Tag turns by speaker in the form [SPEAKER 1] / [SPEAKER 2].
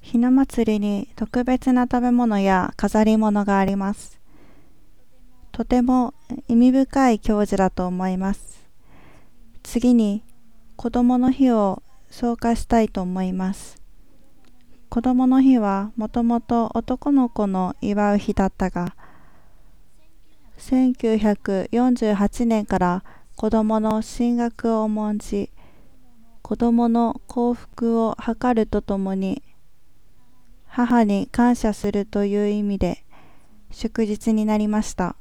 [SPEAKER 1] ひな祭りに特別な食べ物や飾り物があります。とても意味深い行事だと思います。次に、子供の日を紹介したいと思います。子供の日はもともと男の子の祝う日だったが、1948年から子供の進学を重んじ、子供の幸福を図るとともに、母に感謝するという意味で祝日になりました。